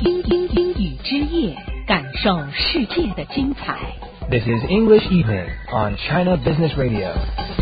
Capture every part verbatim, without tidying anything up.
英英英语之夜，感受世界的精彩。 This is English Evening on China Business Radio.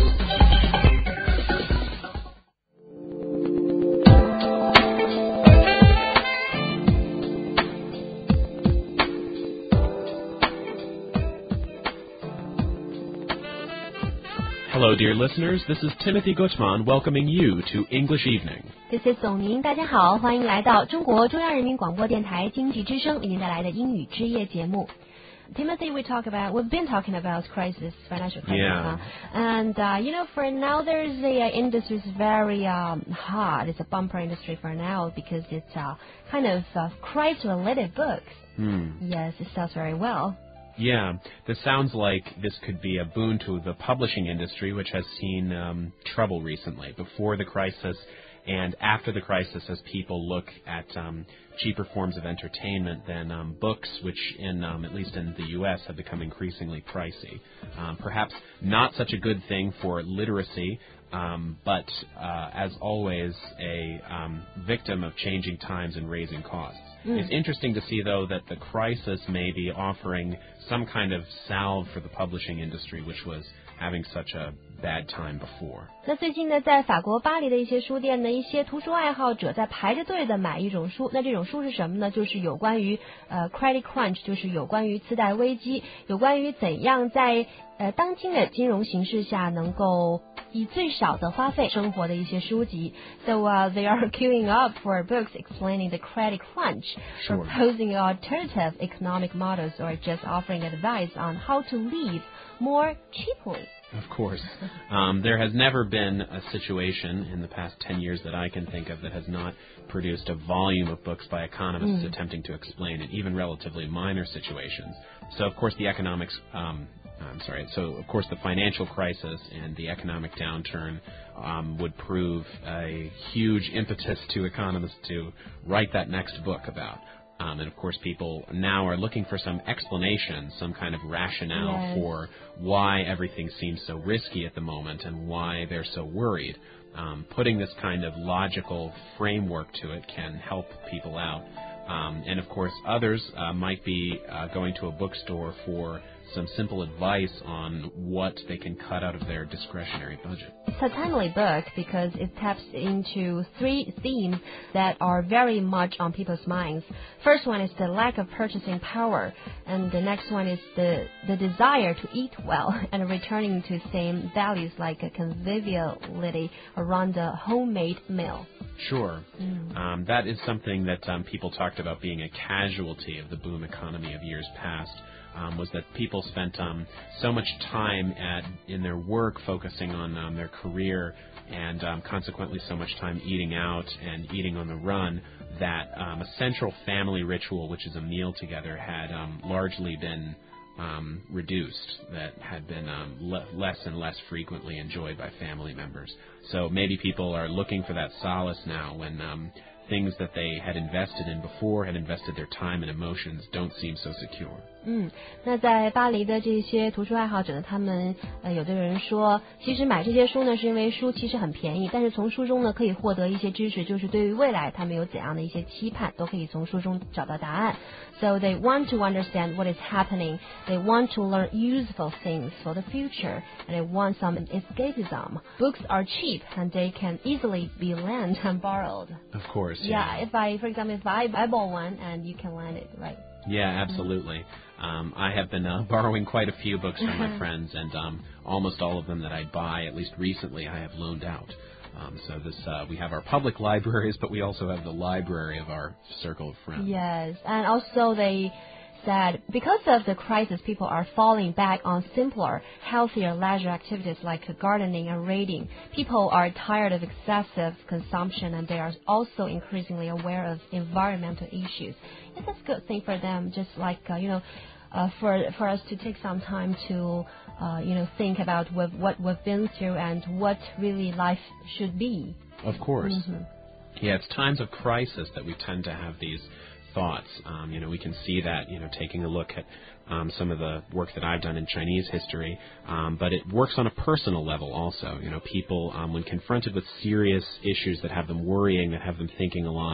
Hello, dear listeners. This is Timothy Gutman welcoming you to English Evening. This is 董宁，大家好，欢迎来到中国中央人民广播电台经济之声为您带来的英语之夜节目。Timothy, we talk about, we've been talking about crisis, financial crisis. Yeah. Huh? And, uh, you know, for now, there's the uh, industry is very um, hot. It's a bumper industry for now because it's uh, kind of uh, crisis-related books. Hmm. Yes, it sells very well. Yeah, this sounds like this could be a boon to the publishing industry, which has seen um, trouble recently, before the crisis and after the crisis, as people look at um, cheaper forms of entertainment than um, books, which in um, at least in the U S have become increasingly pricey. Um, perhaps not such a good thing for literacy, um, but uh, as always, a um, victim of changing times and raising costs. Mm. It's interesting to see, though, that the crisis may be offering some kind of salve for the publishing industry, which was having such a bad time before. 那最近呢，在法国巴黎的一些书店呢，一些图书爱好者在排着队的买一种书。那这种书是什么呢？就是有关于呃 credit crunch， 就是有关于次贷危机，有关于怎样在呃当今的金融形势下能够以最少的花费生活的一些书籍。So uh, they are queuing up for books explaining the credit crunch, Sure. proposing alternative economic models, or just offering advice on how to live more cheaply. Of course. Um, there has never been a situation in the past ten years that I can think of that has not produced a volume of books by economists mm. attempting to explain it, even relatively minor situations. So, of course, the economics... Um, I'm sorry. So, of course, the financial crisis and the economic downturn um, would prove a huge impetus to economists to write that next book about. Um, and, of course, people now are looking for some explanation, some kind of rationale yes. for why everything seems so risky at the moment and why they're so worried. Um, putting this kind of logical framework to it can help people out. Um, and, of course, others uh, might be uh, going to a bookstore for some simple advice on what they can cut out of their discretionary budget. It's a timely book because it taps into three themes that are very much on people's minds. First one is the lack of purchasing power, and the next one is the, the desire to eat well and returning to same values like a conviviality around a homemade meal. Sure. Mm. Um, that is something that um, people talked about being a casualty of the boom economy of years past. Um, was that people spent um, so much time at in their work focusing on um, their career and um, consequently so much time eating out and eating on the run that um, a central family ritual, which is a meal together, had um, largely been um, reduced, that had been um, le- less and less frequently enjoyed by family members. So maybe people are looking for that solace now when um, things that they had invested in before, had invested their time and emotions, don't seem so secure. 嗯，那在巴黎的这些图书爱好者呢，他们呃有的人说，其实买这些书呢，是因为书其实很便宜，但是从书中呢可以获得一些知识，就是对于未来他们有怎样的一些期盼，都可以从书中找到答案。So they want to understand what is happening. They want to learn useful things for the future, and they want some escapism. Books are cheap, and they can easily be lent and borrowed. Of course. Yeah, yeah. if I, for example, if I, I bought one, and you can lend it, right? Yeah, absolutely. Um, I have been uh, borrowing quite a few books from my friends, and um, almost all of them that I buy, at least recently, I have loaned out. Um, so this uh, we have our public libraries, but we also have the library of our circle of friends. Yes, and also they said because of the crisis, people are falling back on simpler, healthier leisure activities like gardening and reading. People are tired of excessive consumption, and they are also increasingly aware of environmental issues. And that's a good thing for them, just like, uh, you know, uh, for for us to take some time to, uh, you know, think about what, what we've been through and what really life should be. Of course. Mm-hmm. Yeah, it's times of crisis that we tend to have these thoughts. Um, you know, we can see that, you know, taking a look at um, some of the work that I've done in Chinese history, um, but it works on a personal level also. You know, people, um, when confronted with serious issues that have them worrying, that have them thinking a lot,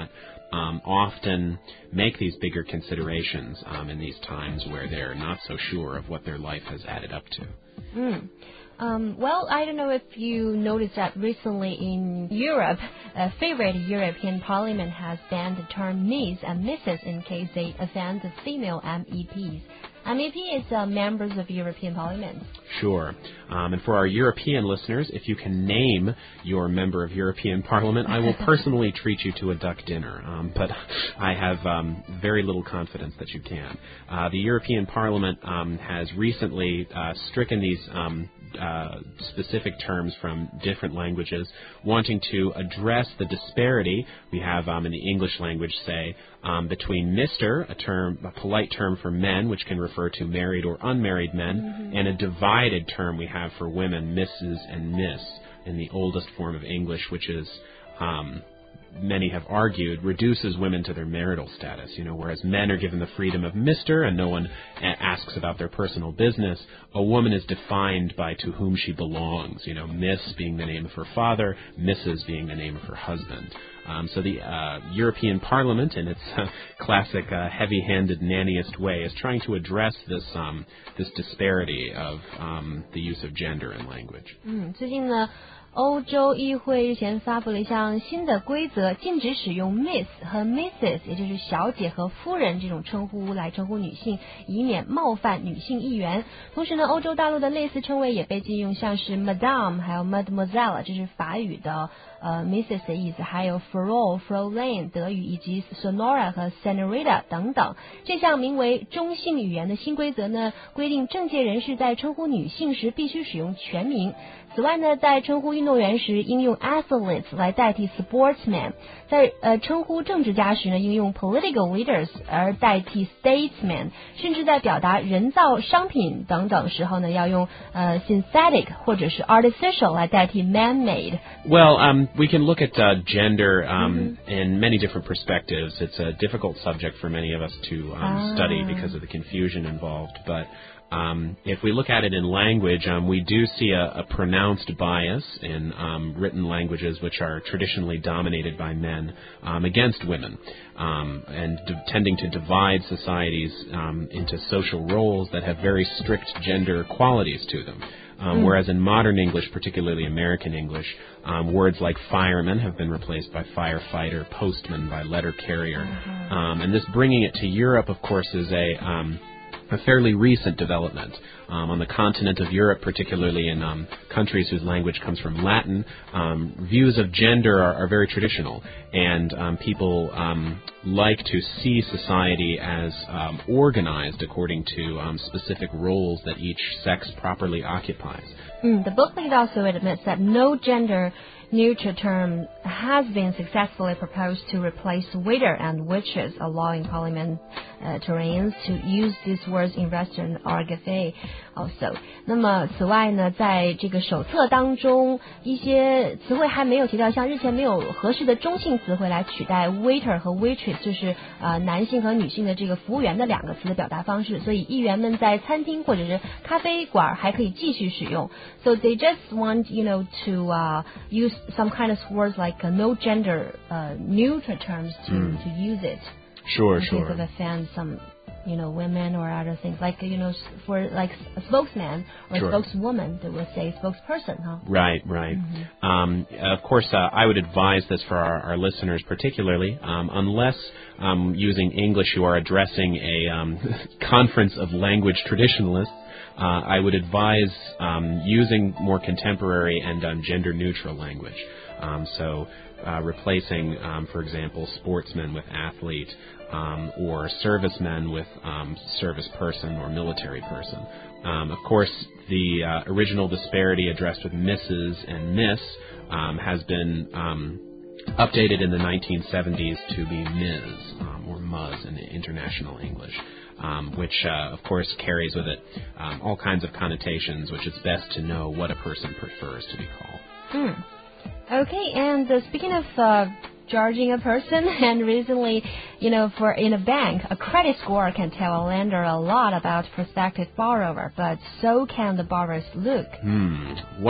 um, often make these bigger considerations um, in these times where they're not so sure of what their life has added up to. Mm. Um, well, I don't know if you noticed that recently in Europe, a favorite European Parliament has banned the term Miss and Missus in case they offend the female M E Ps. M E P is uh, members of European Parliament. Sure. Um, and for our European listeners, if you can name your member of European Parliament, I will personally treat you to a duck dinner. Um, but I have um, very little confidence that you can. Uh, the European Parliament um, has recently uh, stricken these um, uh, specific terms from different languages, wanting to address the disparity we have um, in the English language, say, um, between Mister, a term, a polite term for men, which can refer to married or unmarried men, mm-hmm. and a divided term we have for women, Missus and Miss, in the oldest form of English, which is, um, many have argued, reduces women to their marital status. You know, whereas men are given the freedom of Mister and no one a- asks about their personal business, a woman is defined by to whom she belongs. You know, Miss being the name of her father, Missus being the name of her husband. Um, so the uh, European Parliament, in its uh, classic uh, heavy-handed, nannyist way, is trying to address this um, this disparity of um, the use of gender in language. 嗯，最近呢，欧洲议会日前发布了一项新的规则，禁止使用 Miss 和 Missus， 也就是小姐和夫人这种称呼来称呼女性，以免冒犯女性议员。同时呢，欧洲大陆的类似称谓也被禁用，像是 Madame 还有 Mademoiselle， 这是法语的呃 Missus 的意思，还有 Frau、Fräulein 德语，以及 Sonora 和 Senorita 等等。这项名为中性语言的新规则呢，规定政界人士在称呼女性时必须使用全名。此外呢，在称呼运动员时应用 athletes 来代替 sportsman， 在呃称呼政治家时呢，应用 political leaders 而代替 statesman， 甚至在表达人造商品等等时候呢，要用呃 synthetic 或者是 artificial 来代替 man-made. Well, um, we can look at uh, gender um, mm-hmm. in many different perspectives. It's a difficult subject for many of us to um, ah. study because of the confusion involved, but Um, if we look at it in language, um, we do see a, a pronounced bias in um, written languages which are traditionally dominated by men um, against women, um, and d- tending to divide societies um, into social roles that have very strict gender qualities to them. Um, mm. Whereas in modern English, particularly American English, um, words like fireman have been replaced by firefighter, postman by letter carrier. Mm-hmm. Um, and this bringing it to Europe, of course, is a... Um, a fairly recent development. Um, on the continent of Europe, particularly in um, countries whose language comes from Latin, um, views of gender are, are very traditional, and um, people um, like to see society as um, organized according to um, specific roles that each sex properly occupies. Mm, the booklet also admits that no gender neutral term has been successfully proposed to replace waiter and waitress, allowing parliamentarians to use these words in Western orthography also. 那么此外呢，在这个手册当中，一些词汇还没有提到，像日前没有合适的中性词汇来取代 waiter 和 waitress， 就是呃男性和女性的这个服务员的两个词的表达方式，所以议员们在餐厅或者是咖啡馆还可以继续使用。So they just want, you know, to uh, use some kind of words like uh, no gender uh, neutral terms to, mm. to use it. Sure, in sure. case of offend some, you know, women or other things. Like, you know, for like a spokesman or sure. a spokeswoman, they would say spokesperson, huh? Right, right. Mm-hmm. Um, of course, uh, I would advise this for our, our listeners particularly, um, unless um, using English you are addressing a um, conference of language traditionalists. Uh, I would advise um, using more contemporary and um, gender-neutral language. Um, so uh, replacing, um, for example, sportsman with athlete, um, or servicemen with um, service person or military person. Um, of course, the uh, original disparity addressed with Missus and Miss um, has been um, updated in the nineteen seventies to be Miz um, or Muz in international English. Um, which, uh, of course, carries with it um, all kinds of connotations, which it's best to know what a person prefers to be called. Mm. Okay, and uh, speaking of uh, charging a person, and recently, you know, for in a bank, a credit score can tell a lender a lot about prospective borrower, but so can the borrower's look. Hmm. What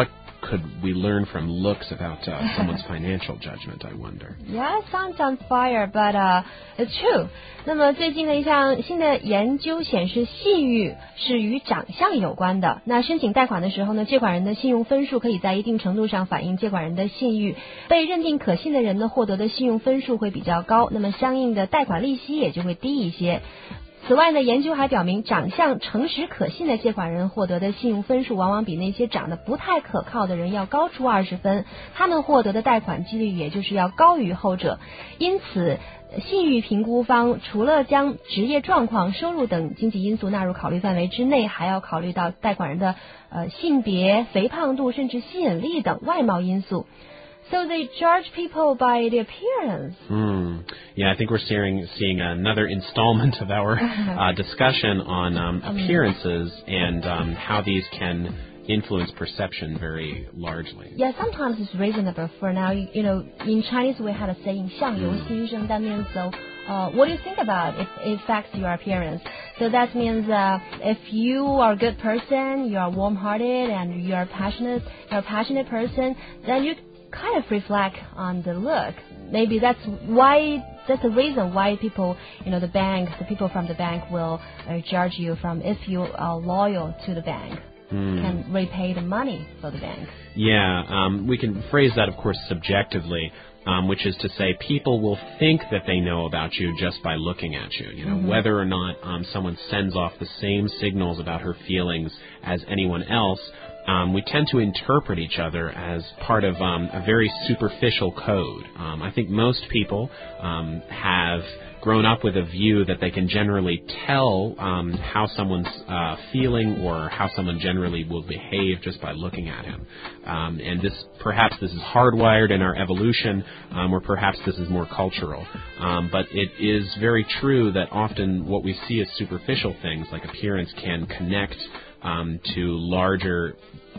could we learn from looks about uh, someone's financial judgment, I wonder? Yeah, sounds on fire, but uh, it's true. 那么最近的一项新的研究显示，信誉是与长相有关的。那申请贷款的时候呢，借款人的信用分数可以在一定程度上反映借款人的信誉。被认定可信的人呢，获得的信用分数会比较高，那么相应的贷款利息也就会低一些。此外呢，研究还表明，长相诚实可信的借款人获得的信用分数往往比那些长得不太可靠的人要高出二十分，他们获得的贷款几率也就是要高于后者。因此，信誉评估方除了将职业状况、收入等经济因素纳入考虑范围之内，还要考虑到贷款人的呃性别、肥胖度，甚至吸引力等外貌因素。So they judge people by the appearance. Mm. Yeah, I think we're seeing, seeing another installment of our uh, discussion on um, appearances and um, how these can influence perception very largely. Yeah, sometimes it's reasonable. For now, you, you know, in Chinese we have a saying, 相由心生. That means, so, uh, what do you think about it, it affects your appearance? So that means uh, if you are a good person, you are warm-hearted, and you are passionate, you're a passionate person, then you kind of reflect on the look. Maybe that's why, that's the reason why people, you know, the bank, the people from the bank will uh, judge you from if you are loyal to the bank. Mm. Can repay the money for the bank. Yeah, um, we can phrase that, of course, subjectively, um, which is to say people will think that they know about you just by looking at you. You know, mm-hmm. whether or not um, someone sends off the same signals about her feelings as anyone else, Um, we tend to interpret each other as part of um, a very superficial code. Um, I think most people um, have grown up with a view that they can generally tell um, how someone's uh, feeling or how someone generally will behave just by looking at him. Um, and this, perhaps this is hardwired in our evolution, um, or perhaps this is more cultural. Um, but it is very true that often what we see as superficial things, like appearance, can connect um, to larger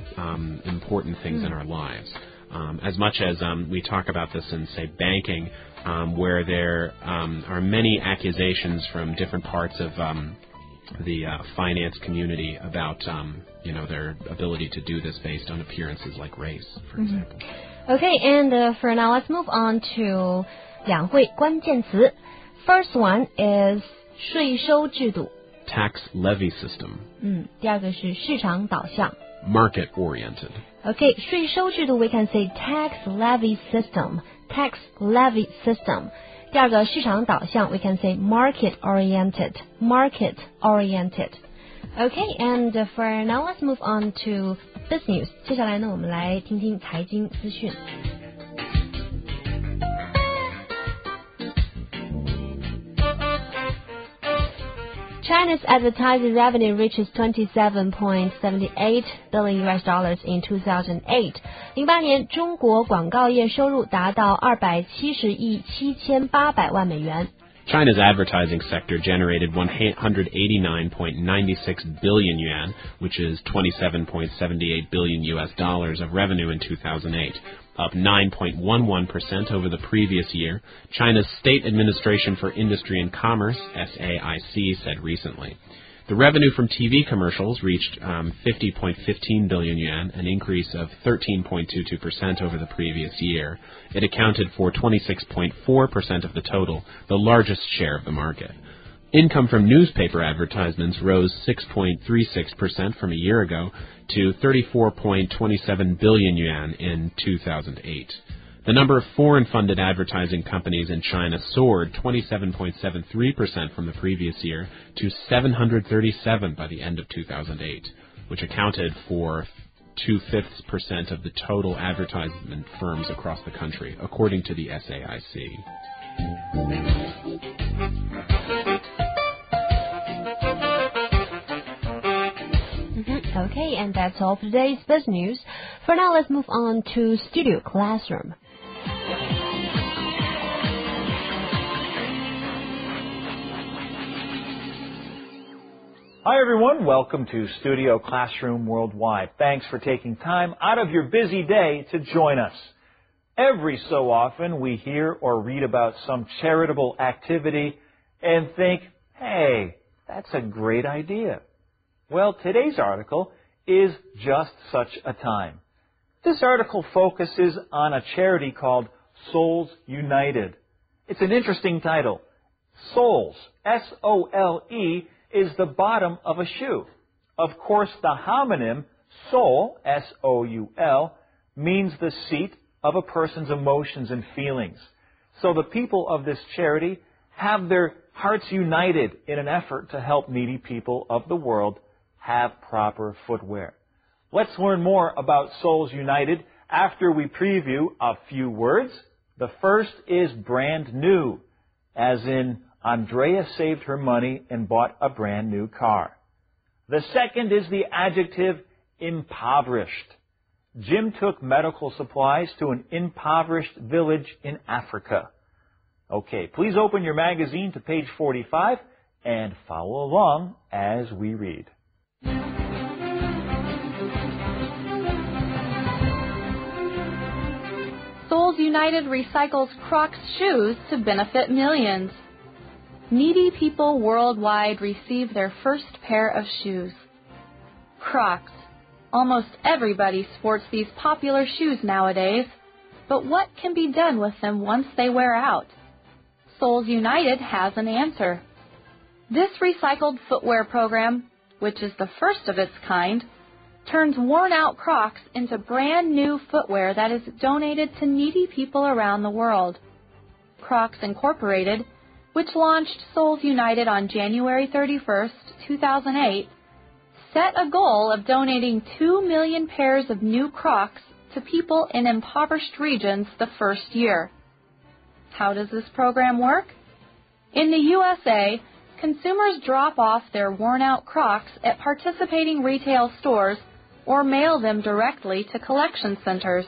Um, important things mm. in our lives. Um, as much as um, we talk about this in, say, banking, um, where there um, are many accusations from different parts of um, the uh, finance community about, um, you know, their ability to do this based on appearances like race, for mm-hmm. example. Okay, and uh, for now, let's move on to 两会关键词. First one is 税收制度 tax levy system. 嗯，第二个是市场导向 market-oriented. Okay, 税收制度 we can say tax levy system. Tax levy system. 第二个市场导向 we can say market-oriented. Market-oriented. Okay, and for now let's move on to this news. 接下来呢，我们来听听财经资讯。China's advertising revenue reaches twenty-seven point seven eight billion U S dollars in two thousand eight. 零八年，中国广告业收入达到二百七十亿七千八百万美元。 China's advertising sector generated one hundred eighty-nine point nine six billion yuan, which is twenty-seven point seven eight billion U S dollars of revenue in two thousand eight. Up nine point one one percent over the previous year, China's State Administration for Industry and Commerce, S A I C, said recently. The revenue from T V commercials reached um, fifty point one five billion yuan, an increase of thirteen point two two percent over the previous year. It accounted for twenty-six point four percent of the total, the largest share of the market. Income from newspaper advertisements rose six point three six percent from a year ago to thirty-four point two seven billion yuan in two thousand eight. The number of foreign-funded advertising companies in China soared twenty-seven point seven three percent from the previous year to seven hundred thirty-seven by the end of two thousand eight, which accounted for two-fifths percent of the total advertisement firms across the country, according to the S A I C. Okay, and that's all for today's Biz News. For now, let's move on to Studio Classroom. Hi, everyone. Welcome to Studio Classroom Worldwide. Thanks for taking time out of your busy day to join us. Every so often, we hear or read about some charitable activity and think, hey, that's a great idea. Well, today's article is just such a time. This article focuses on a charity called Souls United. It's an interesting title. Soles, S O L E, is the bottom of a shoe. Of course, the homonym soul, S O U L, means the seat of a person's emotions and feelings. So the people of this charity have their hearts united in an effort to help needy people of the world have proper footwear. Let's learn more about Souls United after we preview a few words. The first is brand new, as in Andrea saved her money and bought a brand new car. The second is the adjective impoverished. Jim took medical supplies to an impoverished village in Africa. Okay, please open your magazine to page forty-five and follow along as we read. Souls United recycles Crocs shoes to benefit millions. Needy people worldwide receive their first pair of shoes. Crocs. Almost everybody sports these popular shoes nowadays, but what can be done with them once they wear out? Souls United has an answer. This recycled footwear program, which is the first of its kind, turns worn-out Crocs into brand new footwear that is donated to needy people around the world. Crocs Incorporated, which launched Souls United on January thirty-first, two thousand eight, set a goal of donating two million pairs of new Crocs to people in impoverished regions the first year. How does this program work? In the U S A, consumers drop off their worn-out Crocs at participating retail stores or mail them directly to collection centers.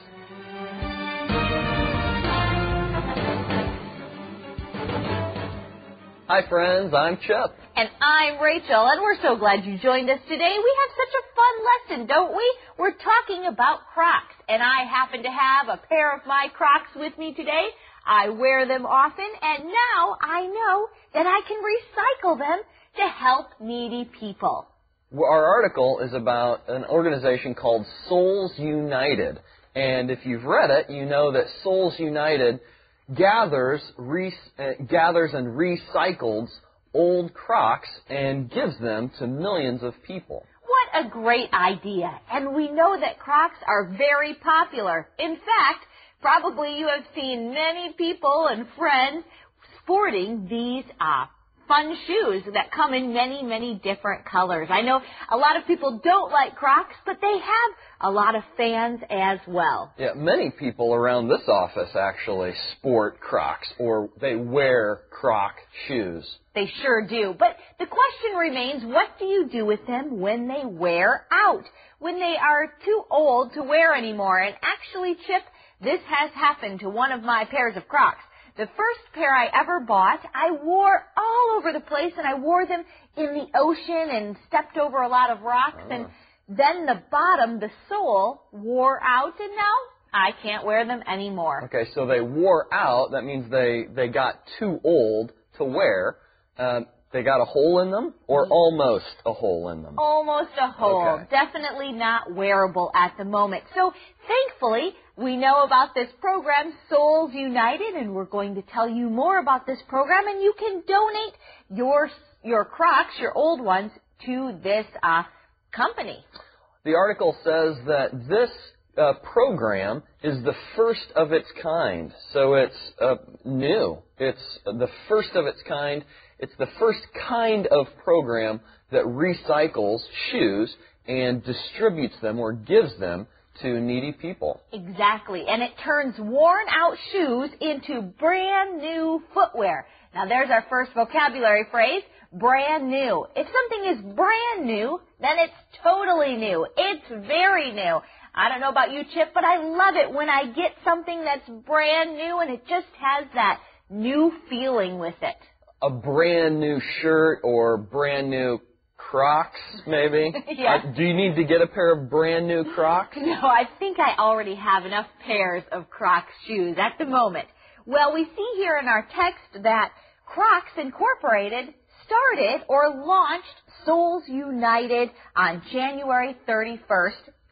Hi friends, I'm Chip. And I'm Rachel, and we're so glad you joined us today. We have such a fun lesson, don't we? We're talking about Crocs, and I happen to have a pair of my Crocs with me today. I wear them often, and now I know that I can recycle them to help needy people. Well, our article is about an organization called Souls United, and if you've read it, you know that Souls United gathers, re- uh, gathers and recycles old Crocs and gives them to millions of people. What a great idea. And we know that Crocs are very popular. In fact, probably you have seen many people and friends sporting these uh, fun shoes that come in many, many different colors. I know a lot of people don't like Crocs, but they have a lot of fans as well. Yeah, many people around this office actually sport Crocs, or they wear Croc shoes. They sure do. But the question remains, what do you do with them when they wear out? When they are too old to wear anymore? And actually, Chip, this has happened to one of my pairs of Crocs. The first pair I ever bought, I wore all over the place, and I wore them in the ocean and stepped over a lot of rocks. Uh. And then the bottom, the sole, wore out, and now I can't wear them anymore. Okay, so they wore out. That means they, they got too old to wear. Um, they got a hole in them, or almost a hole in them? Almost a hole. Okay. Definitely not wearable at the moment. So thankfully, we know about this program, Souls United, and we're going to tell you more about this program, and you can donate your your Crocs, your old ones, to this uh, company. The article says that this uh, program is the first of its kind, so it's uh, new. It's the first of its kind. It's the first kind of program that recycles shoes and distributes them or gives them to needy people. Exactly, and it turns worn-out shoes into brand new footwear. Now there's our first vocabulary phrase, brand new. If something is brand new, then it's totally new. It's very new. I don't know about you, Chip, but I love it when I get something that's brand new and it just has that new feeling with it. A brand new shirt or brand new Crocs, maybe? Yes. Uh, do you need to get a pair of brand new Crocs? No, I think I already have enough pairs of Crocs shoes at the moment. Well, we see here in our text that Crocs Incorporated started or launched Souls United on January thirty-first,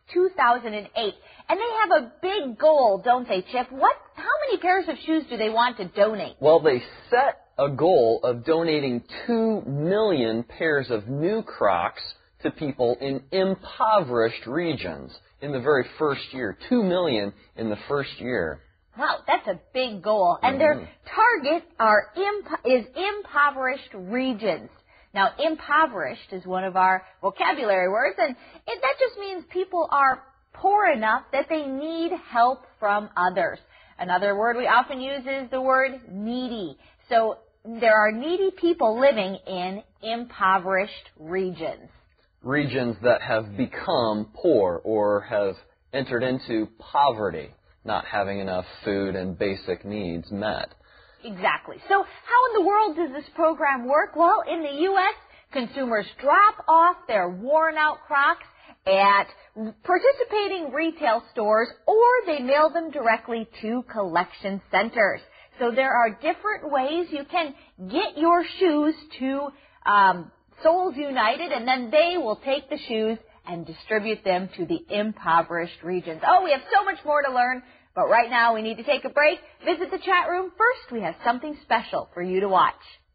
two thousand eight. And they have a big goal, don't they, Chip? What? How many pairs of shoes do they want to donate? Well, they set a goal of donating two million pairs of new Crocs to people in impoverished regions in the very first year. Two million in the first year. Wow, that's a big goal. And mm-hmm. their target are imp- is impoverished regions. Now, impoverished is one of our vocabulary words, and it, that just means people are poor enough that they need help from others. Another word we often use is the word needy. So there are needy people living in impoverished regions. Regions that have become poor or have entered into poverty, not having enough food and basic needs met. Exactly. So how in the world does this program work? Well, in the U S, consumers drop off their worn-out Crocs at participating retail stores, or they mail them directly to collection centers. So there are different ways you can get your shoes to um, Souls United, and then they will take the shoes and distribute them to the impoverished regions. Oh, we have so much more to learn, but right now we need to take a break. Visit the chat room. First, we have something special for you to watch.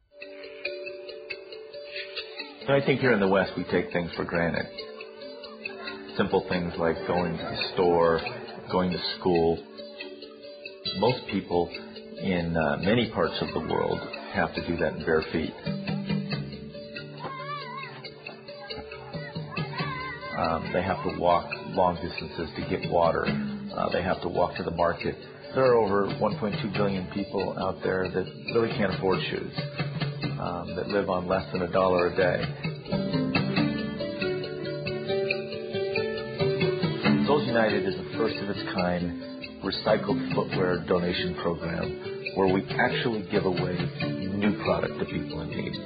I think here in the West we take things for granted. Simple things like going to the store, going to school. Most people in uh, many parts of the world have to do that in bare feet. Um, they have to walk long distances to get water. Uh, they have to walk to the market. There are over one point two billion people out there that really can't afford shoes, um, that live on less than a dollar a day. Souls United is the first of its kind recycled footwear donation program where we actually give away new product to people in need.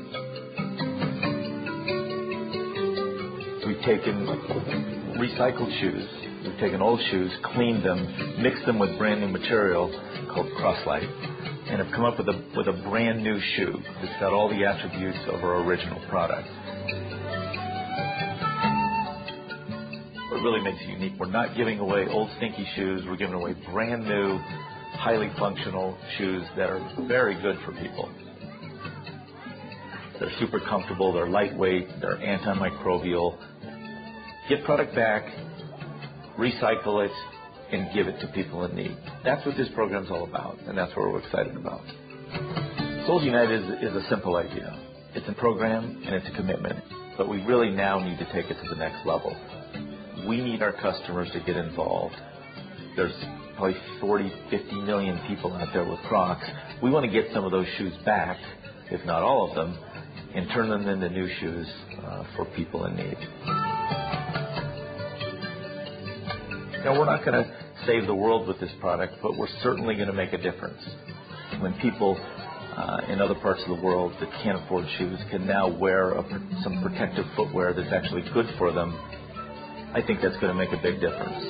We've taken recycled shoes, we've taken old shoes, cleaned them, mixed them with brand new material called Croslite, and have come up with a with a brand new shoe that's got all the attributes of our original product. What really makes it unique, we're not giving away old stinky shoes, we're giving away brand new, highly functional shoes that are very good for people. They're super comfortable, they're lightweight, they're antimicrobial. Get product back, recycle it, and give it to people in need. That's what this program's all about, and that's what we're excited about. Souls United is, is a simple idea. It's a program, and it's a commitment, but we really now need to take it to the next level. We need our customers to get involved. There's probably forty, fifty million people out there with Crocs. We want to get some of those shoes back, if not all of them, and turn them into new shoes uh, for people in need. Now, we're not going to save the world with this product, but we're certainly going to make a difference. When people uh, in other parts of the world that can't afford shoes can now wear a, some protective footwear that's actually good for them, I think that's going to make a big difference.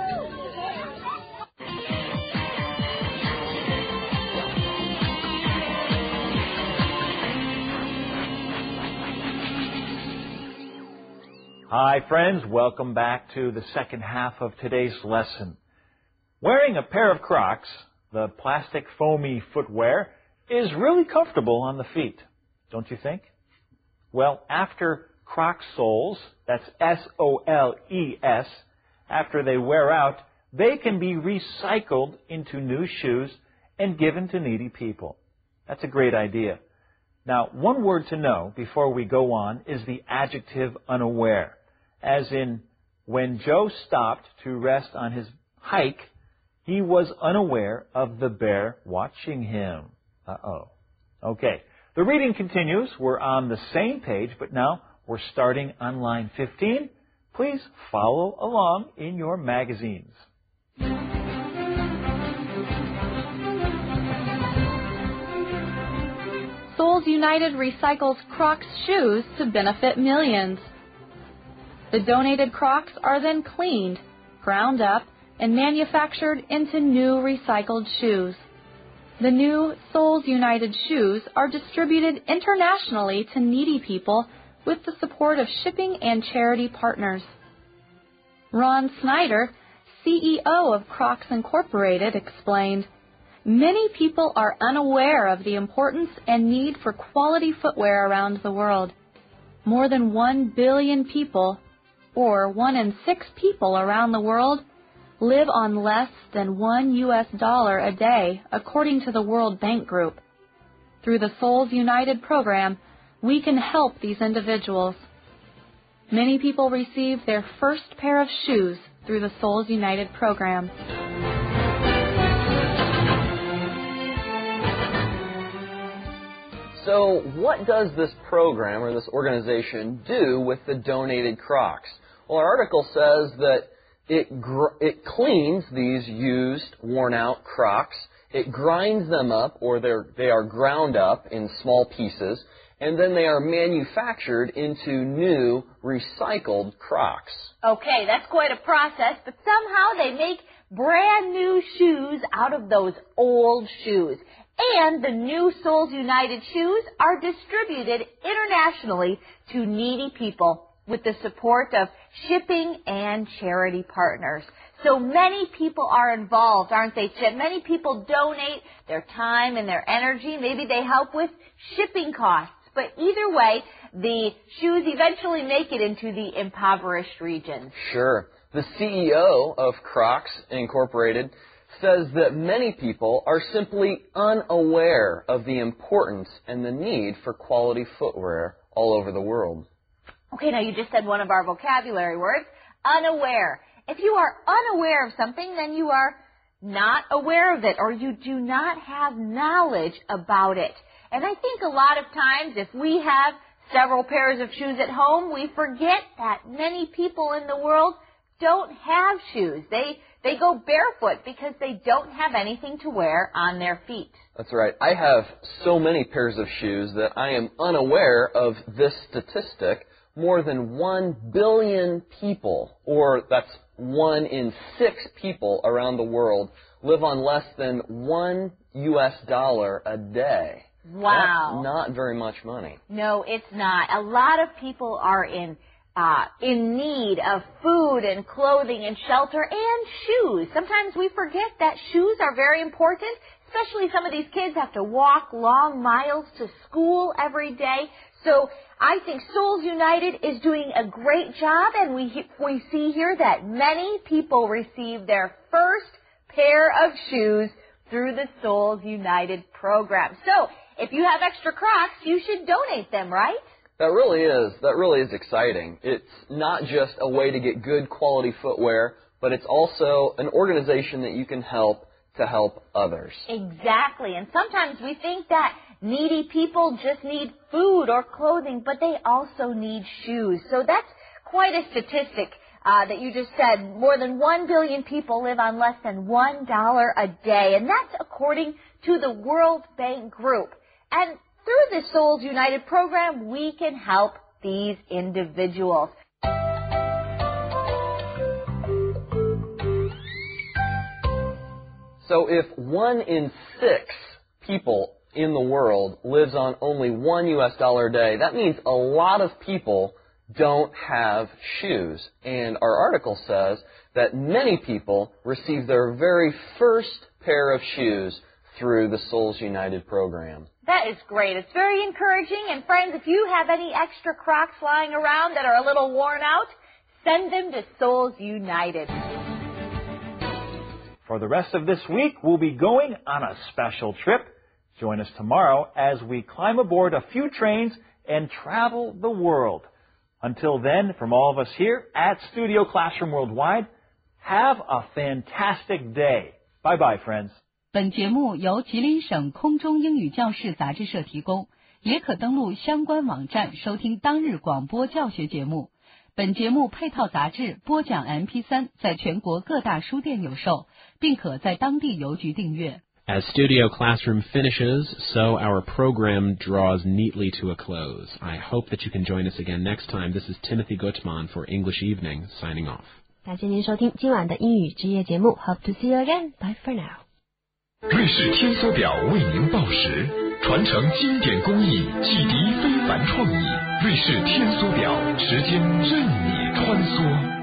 Hi, friends. Welcome back to the second half of today's lesson. Wearing a pair of Crocs, the plastic foamy footwear, is really comfortable on the feet, don't you think? Well, after Croc soles, that's S O L E S, after they wear out, they can be recycled into new shoes and given to needy people. That's a great idea. Now, one word to know before we go on is the adjective unaware. As in, when Joe stopped to rest on his hike, he was unaware of the bear watching him. Uh-oh. Okay, the reading continues. We're on the same page, but now we're starting on line fifteen. Please follow along in your magazines. Souls United recycles Crocs shoes to benefit millions. The donated Crocs are then cleaned, ground up, and manufactured into new recycled shoes. The new Souls United shoes are distributed internationally to needy people with the support of shipping and charity partners. Ron Snyder, C E O of Crocs Incorporated, explained, "Many people are unaware of the importance and need for quality footwear around the world. More than one billion people, or one in six people around the world, live on less than one U S dollar a day, according to the World Bank Group. Through the Souls United program, we can help these individuals." Many people receive their first pair of shoes through the Souls United program. So what does this program or this organization do with the donated Crocs? Well, our article says that it, gr- it cleans these used, worn-out Crocs. It grinds them up, or they're, they are ground up in small pieces, and then they are manufactured into new, recycled Crocs. Okay, that's quite a process, but somehow they make brand new shoes out of those old shoes. And the new Souls United shoes are distributed internationally to needy people with the support of shipping and charity partners. So many people are involved, aren't they, Chip? Many people donate their time and their energy. Maybe they help with shipping costs. But either way, the shoes eventually make it into the impoverished regions. Sure. The C E O of Crocs Incorporated says that many people are simply unaware of the importance and the need for quality footwear all over the world. Okay, now you just said one of our vocabulary words, unaware. If you are unaware of something, then you are not aware of it, or you do not have knowledge about it. And I think a lot of times if we have several pairs of shoes at home, we forget that many people in the world don't have shoes. They they go barefoot because they don't have anything to wear on their feet. That's right. I have so many pairs of shoes that I am unaware of this statistic. More than one billion people, or that's one in six people around the world, live on less than one U S dollar a day. Wow. That's not very much money. No, it's not. A lot of people are in uh, in need of food and clothing and shelter and shoes. Sometimes we forget that shoes are very important, especially some of these kids have to walk long miles to school every day. So I think Souls United is doing a great job, and we we see here that many people receive their first pair of shoes through the Souls United program. So if you have extra Crocs, you should donate them, right? That really is. That really is exciting. It's not just a way to get good quality footwear, but it's also an organization that you can help to help others. Exactly. And sometimes we think that needy people just need food or clothing, but they also need shoes. So that's quite a statistic uh, that you just said. More than one billion people live on less than one dollar a day, and that's according to the World Bank Group. And through the Souls United program, we can help these individuals. So if one in six people in the world lives on only one U S dollar a day, that means a lot of people don't have shoes. And our article says that many people receive their very first pair of shoes through the Souls United program. That is great. It's very encouraging. And friends, if you have any extra Crocs lying around that are a little worn out, send them to Souls United. For the rest of this week, we'll be going on a special trip. Join us tomorrow as we climb aboard a few trains and travel the world. Until then, from all of us here at Studio Classroom Worldwide, have a fantastic day. Bye-bye, friends. 本节目由吉林省空中英语教室杂志社提供，也可登录相关网站收听当日广播教学节目。本节目配套杂志播讲 M P 三 在全国各大书店有售，并可在当地邮局订阅。 As Studio Classroom finishes, so our program draws neatly to a close. I hope that you can join us again next time. This is Timothy Gutman for English Evening, signing off. 感谢您收听今晚的英语之夜节目。Hope to see you again. Bye for now. 瑞士天梭表为您报时，传承经典工艺，启迪非凡创意。瑞士天梭表，时间任你穿梭。